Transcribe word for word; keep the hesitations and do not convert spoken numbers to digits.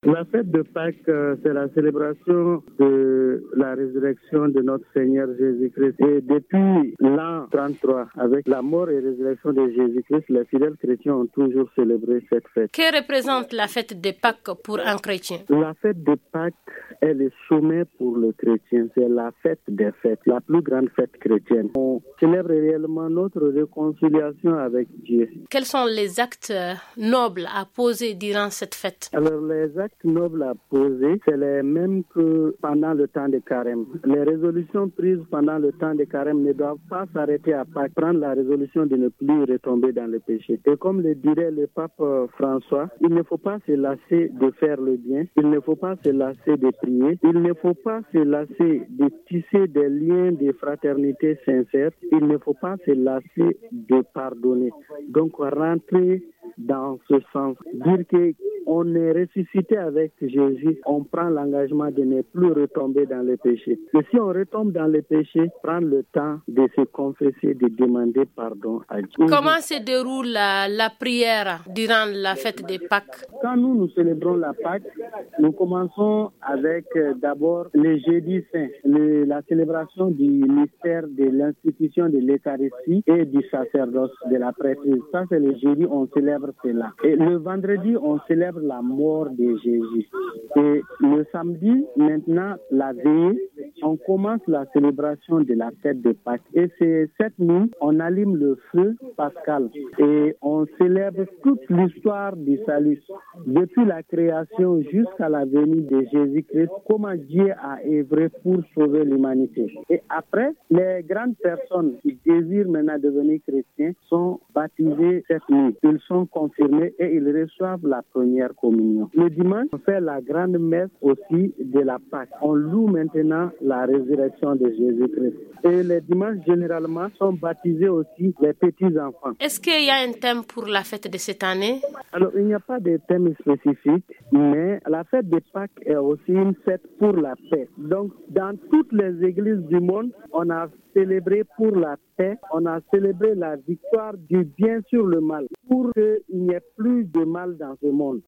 La fête de Pâques, euh, c'est la célébration de la résurrection de notre Seigneur Jésus-Christ. Et depuis l'an trente-trois, avec la mort et résurrection de Jésus-Christ, les fidèles chrétiens ont toujours célébré cette fête. Que représente la fête de Pâques pour un chrétien? La fête de Pâques est le sommet pour le chrétien. C'est la fête des fêtes, la plus grande fête chrétienne. On célèbre réellement notre réconciliation avec Dieu. Quels sont les actes nobles à poser durant cette fête? Alors, les actes nobles à poser, c'est les mêmes que pendant le temps de carême. Les résolutions prises pendant le temps de carême ne doivent pas s'arrêter à Pâques. Prendre la résolution de ne plus retomber dans le péché. Et comme le dirait le pape François, il ne faut pas se lasser de faire le bien. Il ne faut pas se lasser de prier. Il ne faut pas se lasser de tisser des liens de fraternité sincères. Il ne faut pas se lasser de pardonner. Donc, rentrer dans ce sens. Dire qu'on est ressuscité avec Jésus, on prend l'engagement de ne plus retomber dans le péché. Et si on retombe dans le péché, prendre le temps de se confesser, de demander pardon à Dieu. Comment se déroule la, la prière durant la fête des Pâques? Quand nous, nous célébrons la Pâque, nous commençons avec euh, d'abord le jeudi saint, le, la célébration du mystère de l'institution de l'Eucharistie et du sacerdoce de la prêtrise. Ça, c'est le jeudi, on célèbre cela. Et le vendredi, on célèbre la mort de Jésus. Et le samedi, maintenant, la veille, on commence la célébration de la fête de Pâques. Et c'est cette nuit, on allume le feu pascal et on célèbre toute l'histoire du salut. Depuis la création jusqu'à la venue de Jésus-Christ, comment Dieu a œuvré pour sauver l'humanité. Et après, les grandes personnes qui désirent maintenant devenir chrétiens sont baptisées cette nuit. Ils sont confirmés et ils reçoivent la première communion. Le dimanche, on fait la grande messe aussi de la Pâque. On loue maintenant la résurrection de Jésus-Christ. Et les dimanches, généralement, sont baptisés aussi les petits-enfants. Est-ce qu'il y a un thème pour la fête de cette année? Alors, il n'y a pas de thème spécifique, mais la fête de Pâques est aussi une fête pour la paix. Donc, dans toutes les églises du monde, on a célébré pour la paix, on a célébré la victoire du bien sur le mal, pour qu'il n'y ait plus de mal dans ce monde.